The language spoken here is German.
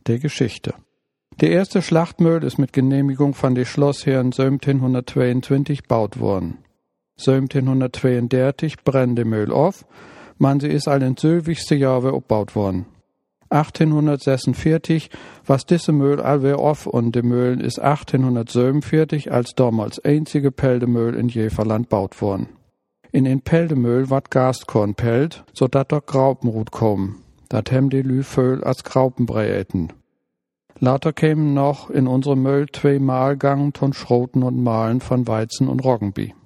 Der Geschichte. Der erste Schlachtmühl ist mit Genehmigung von den Schlossherren 1722 baut worden. 1732 brennt der Mühl auf, man sie ist all in sylvigste Jahre opbaut worden. 1846 was diese Mühl allwehr auf und der Mühl ist 1847 als damals einzige Peldemühl in Jeverland baut worden. In den Peldemühl wat Gastkorn pellt, so dat dort Graupenrut kommen. Dat hem die Lü Völ als Graupenbrei eten. Later kämen noch in unsere Müll 2 Mahlgangen von Schroten und Mahlen von Weizen und Roggenbi.